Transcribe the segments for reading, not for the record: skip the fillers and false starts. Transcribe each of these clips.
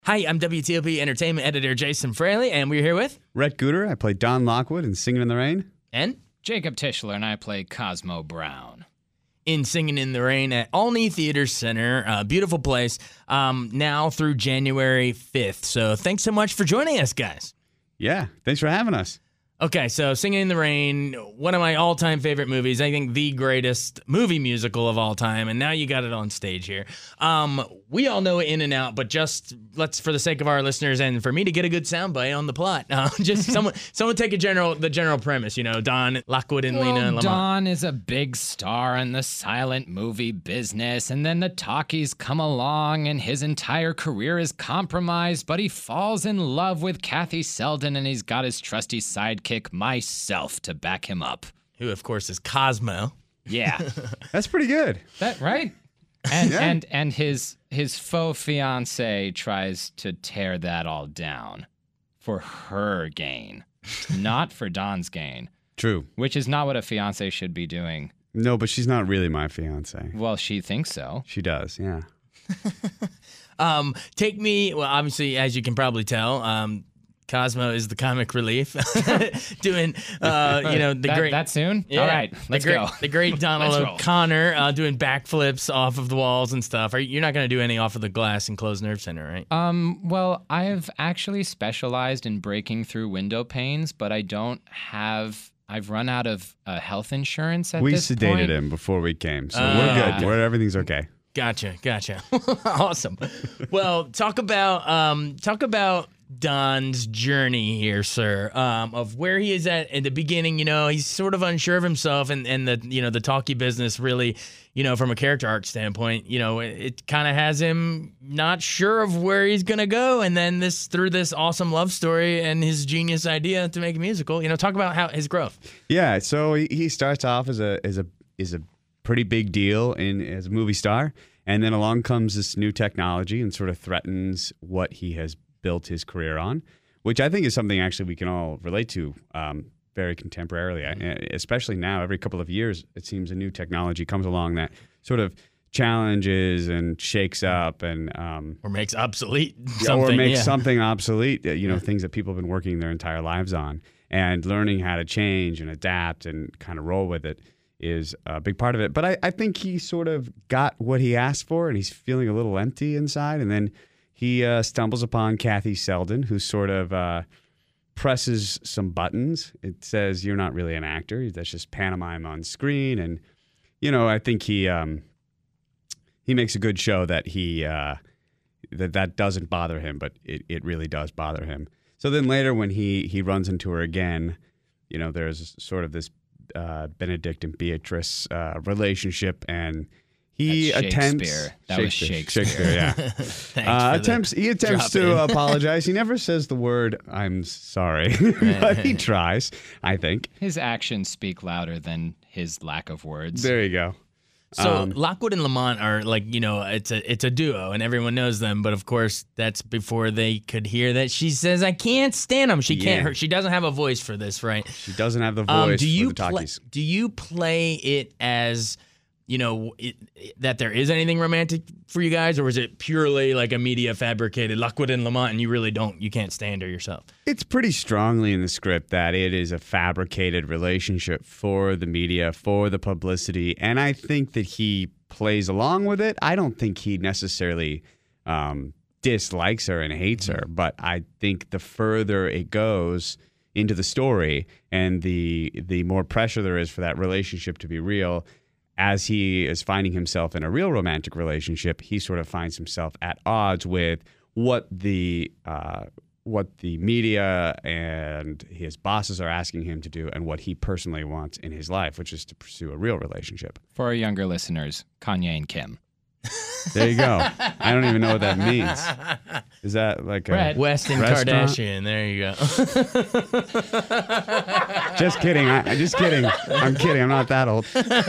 Hi, I'm WTOP Entertainment Editor Jason Fraley, and we're here with... Rhett Gooder. I play Don Lockwood in Singing in the Rain. And... Jacob Tischler, and I play Cosmo Brown. In Singing in the Rain at Olney Theater Center. A beautiful place, now through January 5th. So thanks so much for joining us, guys. Yeah, thanks for having us. Okay, so Singing in the Rain, one of my all-time favorite movies. I think the greatest movie musical of all time, and now you got it on stage here. We all know it in and out, but just let's, for the sake of our listeners and for me to get a good soundbite on the plot, just someone take the general premise. You know, Don Lockwood and Lena Lamont. Don is a big star in the silent movie business, and then the talkies come along, and his entire career is compromised. But he falls in love with Kathy Selden, and he's got his trusty sidekick, myself, to back him up. Who, of course, is Cosmo. Yeah, That's pretty good. that right. And Yeah. and his faux fiance tries to tear that all down for her gain, not for Don's gain, True. which is not what a fiance should be doing. No, but she's not really my fiance. Well, she thinks so. She does, yeah. Take me, well, obviously, as you can probably tell, Cosmo is the comic relief, doing, the great... That soon? Yeah, All right, let's go. The great Donald Let's roll. O'Connor doing backflips off of the walls and stuff. You're not going to do any off of the glass in Closed Nerve Center, right? Well, I've actually specialized in breaking through window panes, but I've run out of health insurance at We this sedated point. him before we came, so we're good. Everything's okay. Gotcha. Awesome. Well, talk about Don's journey here, sir, of where he is at the beginning. You know, he's sort of unsure of himself, and the talkie business really, from a character arc standpoint, it kind of has him not sure of where he's gonna go, and then through this awesome love story and his genius idea to make a musical. Talk about how his growth. Yeah, so he starts off as a pretty big deal as a movie star, and then along comes this new technology and sort of threatens what he has built his career on, which I think is something actually we can all relate to very contemporarily, especially now. Every couple of years, it seems a new technology comes along that sort of challenges and shakes up and Or makes obsolete something. or makes something obsolete. Things that people have been working their entire lives on, and learning how to change and adapt and kind of roll with it is a big part of it. But I think he sort of got what he asked for, and he's feeling a little empty inside. And then he stumbles upon Kathy Selden, who sort of presses some buttons. It says, "You're not really an actor. That's just pantomime on screen." And I think he makes a good show that that doesn't bother him, but it really does bother him. So then later, when he runs into her again, there's sort of this Benedict and Beatrice relationship, and he That's attempts. Shakespeare. That was Shakespeare. Yeah. Thanks He attempts drop to in. apologize. He never says the word "I'm sorry," but he tries, I think. His actions speak louder than his lack of words. There you go. So Lockwood and Lamont are it's a duo, and everyone knows them. But of course, that's before they could hear that she says, "I can't stand him." She can't. She doesn't have a voice for this, right? She doesn't have the voice for the talkies. Do you play it as that there is anything romantic for you guys, or is it purely like a media fabricated Lockwood and Lamont, and you can't stand her yourself? It's pretty strongly in the script that it is a fabricated relationship for the media, for the publicity, and I think that he plays along with it. I don't think he necessarily dislikes her and hates her, but I think the further it goes into the story and the more pressure there is for that relationship to be real, as he is finding himself in a real romantic relationship, he sort of finds himself at odds with what the media and his bosses are asking him to do and what he personally wants in his life, which is to pursue a real relationship. For our younger listeners, Kanye and Kim. There you go. I don't even know what that means. Is that like a Brett. West and restaurant? Kardashian. There you go. Just kidding. Just kidding. I'm kidding. I'm not that old.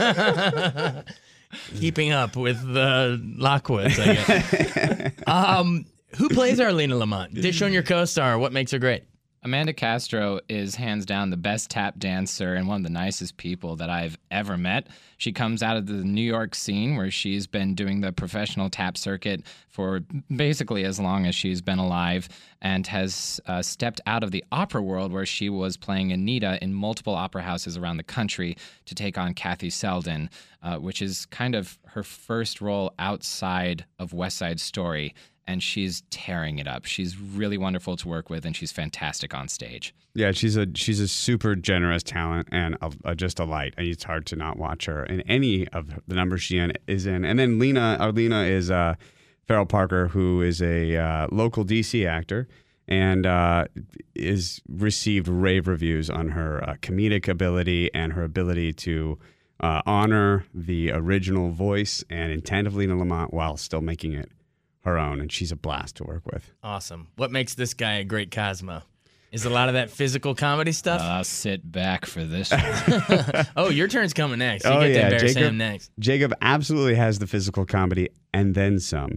Keeping up with the Lockwoods, I guess. Who plays Arlena Lamont? Dish on your co-star. What makes her great? Amanda Castro is hands down the best tap dancer and one of the nicest people that I've ever met. She comes out of the New York scene where she's been doing the professional tap circuit for basically as long as she's been alive, and has stepped out of the opera world where she was playing Anita in multiple opera houses around the country to take on Kathy Selden, which is kind of her first role outside of West Side Story. And she's tearing it up. She's really wonderful to work with, and she's fantastic on stage. Yeah, she's a super generous talent and just a light. And it's hard to not watch her in any of the numbers she is in. And then Lena is Farrell Parker, who is a local DC actor and is received rave reviews on her comedic ability and her ability to honor the original voice and intent of Lena Lamont while still making it her own, and she's a blast to work with. Awesome. What makes this guy a great Cosmo? Is a lot of that physical comedy stuff? I'll sit back for this one. Oh, your turn's coming next. You get to embarrass him next. Jacob absolutely has the physical comedy and then some.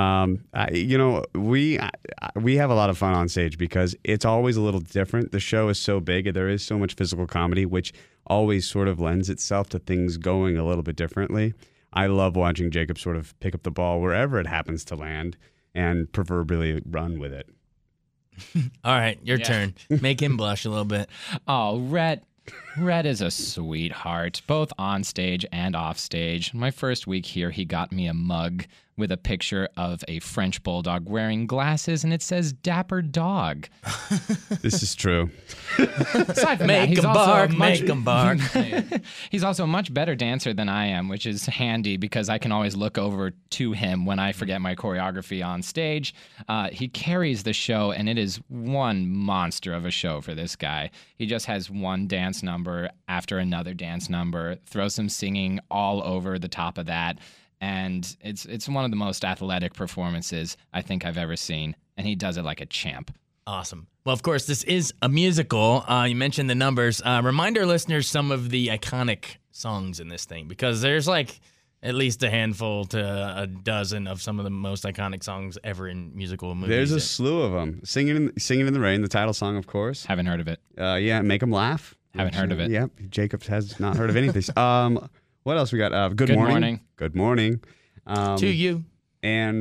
We have a lot of fun on stage because it's always a little different. The show is so big and there is so much physical comedy, which always sort of lends itself to things going a little bit differently. I love watching Jacob sort of pick up the ball wherever it happens to land and proverbially run with it. All right, your turn. Make him blush a little bit. Oh, Rhett is a sweetheart, both on stage and off stage. My first week here, he got me a mug with a picture of a French bulldog wearing glasses, and it says Dapper Dog. This is true. Aside from Make him bark, make him bark. He's also a much better dancer than I am, which is handy because I can always look over to him when I forget my choreography on stage. He carries the show, and it is one monster of a show for this guy. He just has one dance number after another dance number, throws some singing all over the top of that. And it's one of the most athletic performances I think I've ever seen, and he does it like a champ. Awesome. Well, of course, this is a musical. You mentioned the numbers. Remind our listeners some of the iconic songs in this thing, because there's like at least a handful to a dozen of some of the most iconic songs ever in musical movies. There's a slew of them. Singing in the Rain, the title song, of course. Haven't heard of it. Make 'em laugh. Haven't heard of it. Yep, Jacob has not heard of any of these. What else we got? Good morning. Good morning. To you. And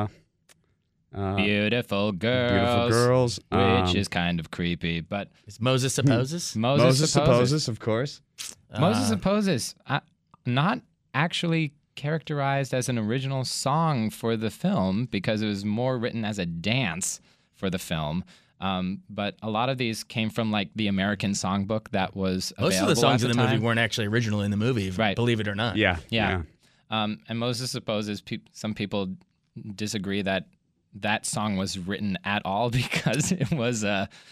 Beautiful Girls. Beautiful Girls. Which is kind of creepy, but Is Moses Supposes? Moses Supposes, of course. Moses Supposes, not actually characterized as an original song for the film because it was more written as a dance for the film. But a lot of these came from like the American songbook that was available. Most of the songs at in the movie time. weren't actually original in the movie, Right. believe it or not. Yeah. And Moses Supposes, some people disagree that that song was written at all because it was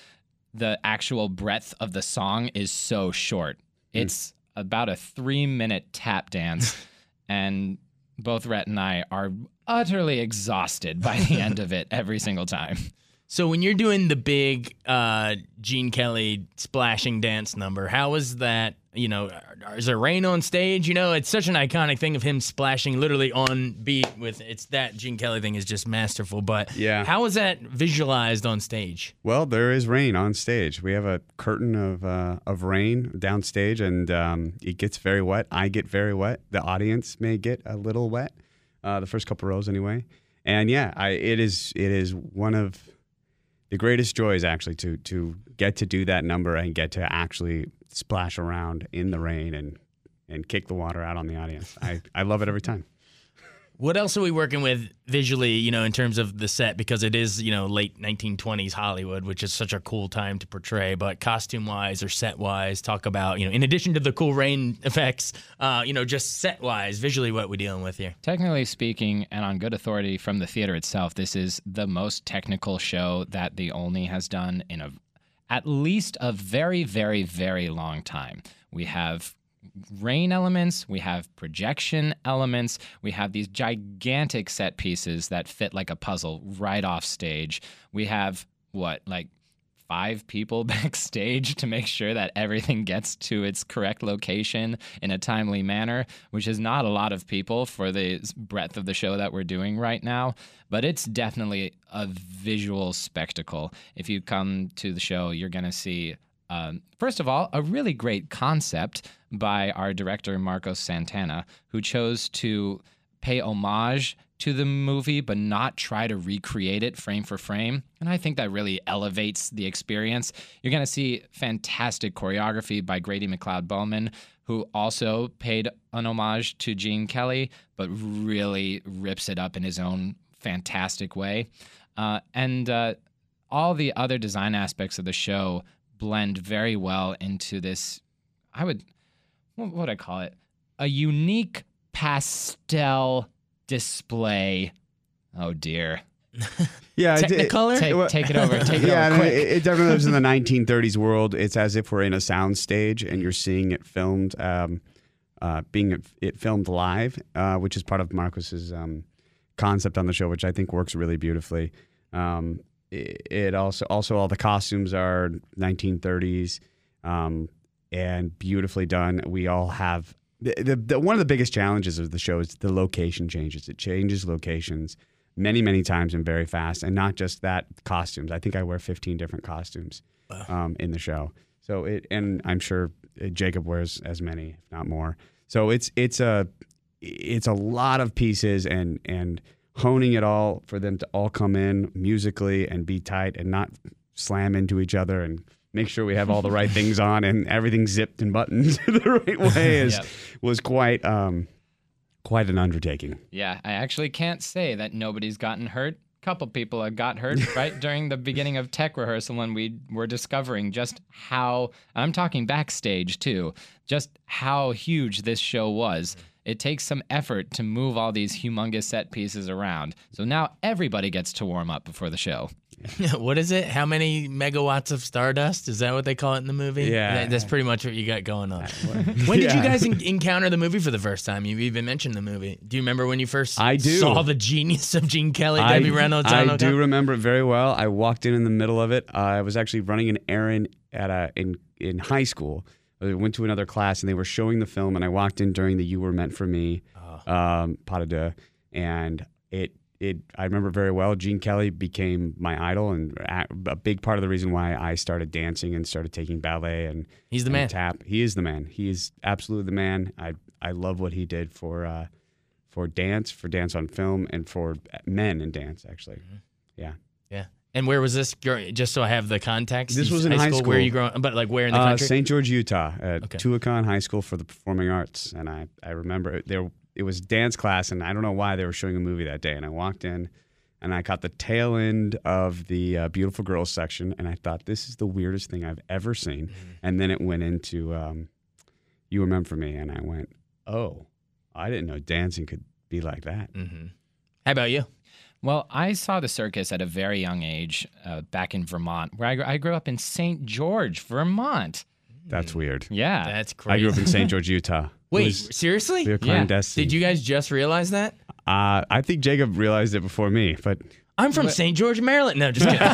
the actual breadth of the song is so short. It's about a 3-minute tap dance, and both Rhett and I are utterly exhausted by the end of it every single time. So when you're doing the big Gene Kelly splashing dance number, how is that, is there rain on stage? It's such an iconic thing of him splashing literally on beat that Gene Kelly thing is just masterful. But Yeah. how is that visualized on stage? Well, there is rain on stage. We have a curtain of rain downstage, and it gets very wet. I get very wet. The audience may get a little wet, the first couple rows anyway. And yeah, it is one of the greatest joys actually to get to do that number and get to actually splash around in the rain and kick the water out on the audience. I love it every time. What else are we working with visually, in terms of the set? Because it is, late 1920s Hollywood, which is such a cool time to portray. But costume-wise or set-wise, talk about, in addition to the cool rain effects, just set-wise, visually what we're dealing with here. Technically speaking, and on good authority from the theater itself, this is the most technical show that the Olney has done in at least a very, very, very long time. We have rain elements, we have projection elements, we have these gigantic set pieces that fit like a puzzle right off stage. We have 5 people backstage to make sure that everything gets to its correct location in a timely manner, which is not a lot of people for the breadth of the show that we're doing right now. But it's definitely a visual spectacle. If you come to the show, you're going to see, first of all, a really great concept by our director, Marcos Santana, who chose to pay homage to the movie, but not try to recreate it frame for frame. And I think that really elevates the experience. You're going to see fantastic choreography by Grady McLeod-Bowman, who also paid an homage to Gene Kelly, but really rips it up in his own fantastic way. And all the other design aspects of the show blend very well into this, what would I call it? A unique pastel display. Oh dear. Yeah, Technicolor? Take it over. Take it yeah, over quick. it definitely lives in the 1930s world. It's as if we're in a sound stage and you're seeing it filmed, filmed live, which is part of Marcos's concept on the show, which I think works really beautifully. It also all the costumes are 1930s and beautifully done. We all have the one of the biggest challenges of the show is the location changes. It changes locations many, many times and very fast, and not just that, costumes. I think I wear 15 different costumes in the show. So and I'm sure Jacob wears as many, if not more. So it's a lot of pieces and honing it all for them to all come in musically and be tight and not slam into each other and make sure we have all the right things on and everything zipped and buttoned the right way was quite an undertaking. Yeah, I actually can't say that nobody's gotten hurt. A couple people got hurt right during the beginning of tech rehearsal when we were discovering just how, I'm talking backstage too, just how huge this show was. It takes some effort to move all these humongous set pieces around. So now everybody gets to warm up before the show. What is it? How many megawatts of stardust? Is that what they call it in the movie? Yeah. That's pretty much what you got going on. When did you guys encounter the movie for the first time? You've even mentioned the movie. Do you remember when you first saw the genius of Gene Kelly, Debbie Reynolds? I do remember it very well. I walked in the middle of it. I was actually running an errand in high school. I went to another class, and they were showing the film, and I walked in during the You Were Meant for Me pas de deux, and I remember very well. Gene Kelly became my idol, and a big part of the reason why I started dancing and started taking ballet and he's the man. Tap. He is the man. He is absolutely the man. I love what he did for dance on film, and for men in dance. Actually, yeah. And where was this? Just so I have the context. This was in high school. Where are you growing? But like where in the country? St. George, Utah, at Tuacahn High School for the Performing Arts. And I remember it was dance class, and I don't know why they were showing a movie that day. And I walked in, and I caught the tail end of the Beautiful Girls section, and I thought, this is the weirdest thing I've ever seen. Mm-hmm. And then it went into You Were Meant for Me, and I went, oh, I didn't know dancing could be like that. Mm-hmm. How about you? Well, I saw the circus at a very young age back in Vermont, where I grew up in St. George, Vermont. That's weird. Yeah. That's crazy. I grew up in St. George, Utah. Wait, seriously? We were clandestine. Did you guys just realize that? I think Jacob realized it before me, but... I'm from St. George, Maryland. No, just kidding.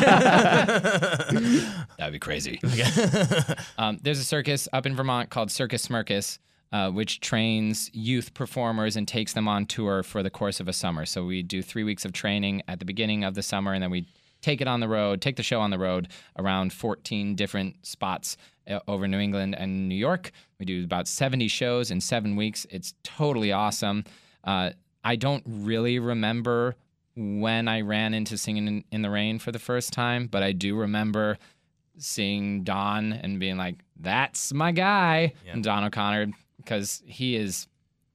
That'd be crazy. There's a circus up in Vermont called Circus Smirkus, which trains youth performers and takes them on tour for the course of a summer. So we do 3 weeks of training at the beginning of the summer, and then we take the show on the road around 14 different spots over New England and New York. We do about 70 shows in 7 weeks. It's totally awesome. I don't really remember when I ran into Singing in the Rain for the first time, but I do remember seeing Don and being like, that's my guy, and Don O'Connor, because he is,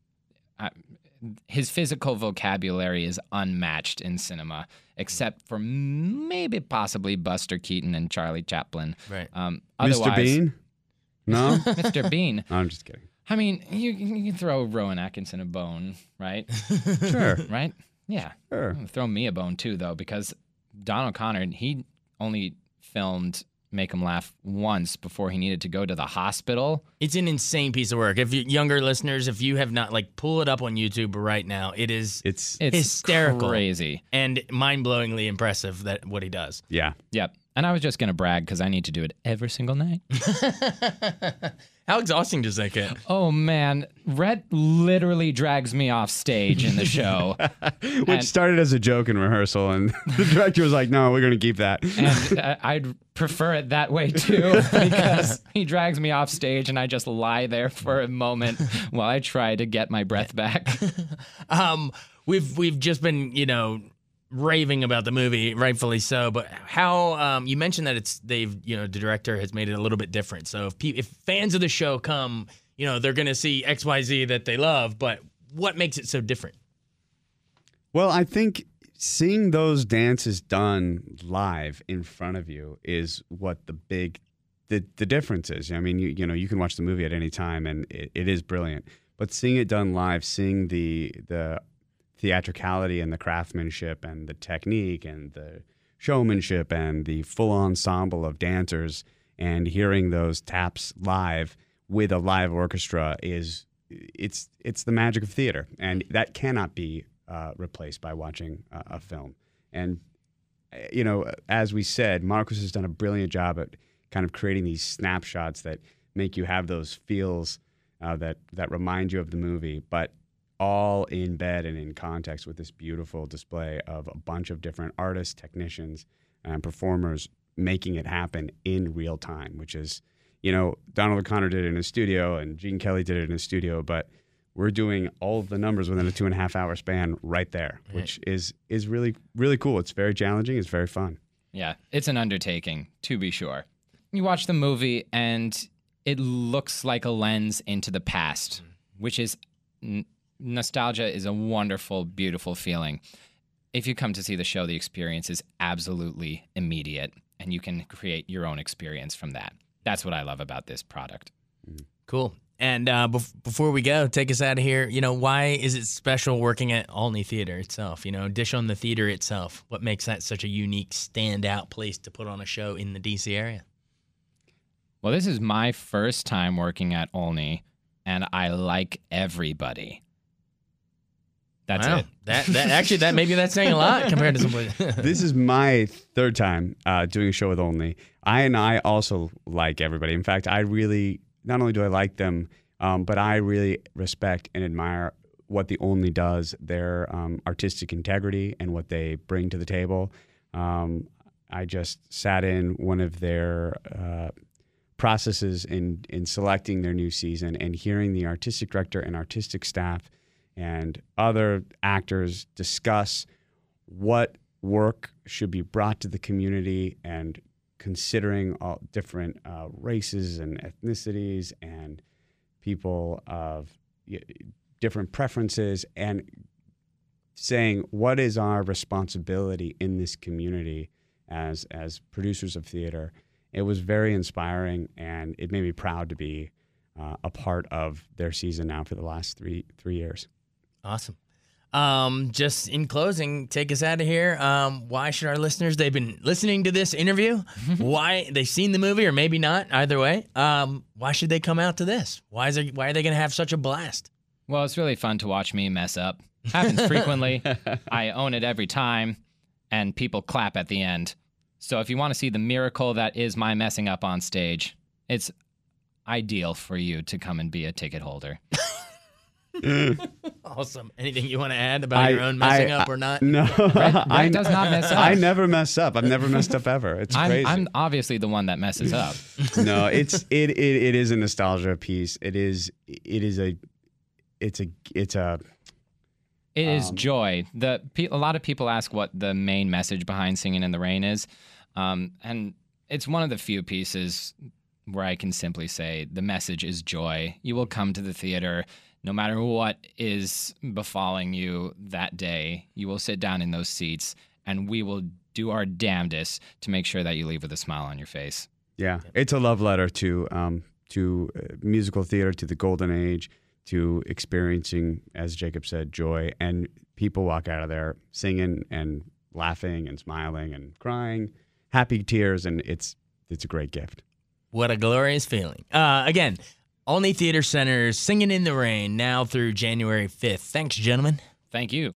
his physical vocabulary is unmatched in cinema, except for maybe possibly Buster Keaton and Charlie Chaplin. Right. Mr. Bean? No? Mr. Bean. I'm just kidding. I mean, you can throw Rowan Atkinson a bone, right? Sure. Right? Yeah. Sure. Throw me a bone too, though, because Don O'Connor, he only filmed Make 'Em Laugh once before he needed to go to the hospital. It's an insane piece of work. If you, younger listeners, if you have not, pull it up on YouTube right now. It's It's hysterical, crazy, and mind-blowingly impressive that what he does. Yeah. Yep. And I was just going to brag because I need to do it every single night. How exhausting does that get? Oh, man. Rhett literally drags me off stage in the show. Which started as a joke in rehearsal, and the director was like, no, we're going to keep that. And I'd prefer it that way, too, because he drags me off stage and I just lie there for a moment while I try to get my breath back. We've just been, raving about the movie, rightfully so. But how you mentioned that the director has made it a little bit different. So if fans of the show come, they're going to see XYZ that they love. But what makes it so different? Well, I think seeing those dances done live in front of you is what the difference is. I mean, you can watch the movie at any time, and it is brilliant. But seeing it done live, seeing the theatricality and the craftsmanship and the technique and the showmanship and the full ensemble of dancers, and hearing those taps live with a live orchestra it's the magic of theater, and that cannot be replaced by watching a film. And as we said, Marcus has done a brilliant job at kind of creating these snapshots that make you have those feels that remind you of the movie, but all in bed and in context with this beautiful display of a bunch of different artists, technicians, and performers making it happen in real time, which is, Donald O'Connor did it in his studio and Gene Kelly did it in his studio, but we're doing all of the numbers within a 2.5 hour span right there, which is really, really cool. It's very challenging. It's very fun. Yeah, it's an undertaking, to be sure. You watch the movie and it looks like a lens into the past, which is... Nostalgia is a wonderful, beautiful feeling. If you come to see the show, the experience is absolutely immediate, and you can create your own experience from that. That's what I love about this product. Cool. And before we go, take us out of here. Why is it special working at Olney Theater itself? Dish on the theater itself. What makes that such a unique, standout place to put on a show in the D.C. area? Well, this is my first time working at Olney, and I like everybody. That's it. That maybe that's saying a lot compared to somebody. This is my third time doing a show with Olney. I also like everybody. In fact, not only do I like them, but I really respect and admire what the Olney does, their artistic integrity and what they bring to the table. I just sat in one of their processes in selecting their new season and hearing the artistic director and artistic staff and other actors discuss what work should be brought to the community, and considering all different races and ethnicities and people of different preferences, and saying what is our responsibility in this community as producers of theater. It was very inspiring, and it made me proud to be a part of their season now for the last three years. Awesome. Just in closing, take us out of here. Why should our listeners, they've been listening to this interview, why they've seen the movie or maybe not, either way, why should they come out to this? Why are they going to have such a blast? Well, it's really fun to watch me mess up. Happens frequently. I own it every time, and people clap at the end. So if you want to see the miracle that is my messing up on stage, it's ideal for you to come and be a ticket holder. Awesome. Anything you want to add about your own messing up or not? No, Brett does not mess up. I never mess up. I've never messed up ever. It's crazy. I'm obviously the one that messes up. No, it is a nostalgia piece. It is joy. A lot of people ask what the main message behind Singing in the Rain is, and it's one of the few pieces where I can simply say the message is joy. You will come to the theater. No matter what is befalling you that day, you will sit down in those seats, and we will do our damnedest to make sure that you leave with a smile on your face. Yeah, it's a love letter to musical theater, to the golden age, to experiencing, as Jacob said, joy. And people walk out of there singing and laughing and smiling and crying, happy tears, and it's a great gift. What a glorious feeling. Again, Olney Theater Center's Singing in the Rain, now through January 5th. Thanks, gentlemen. Thank you.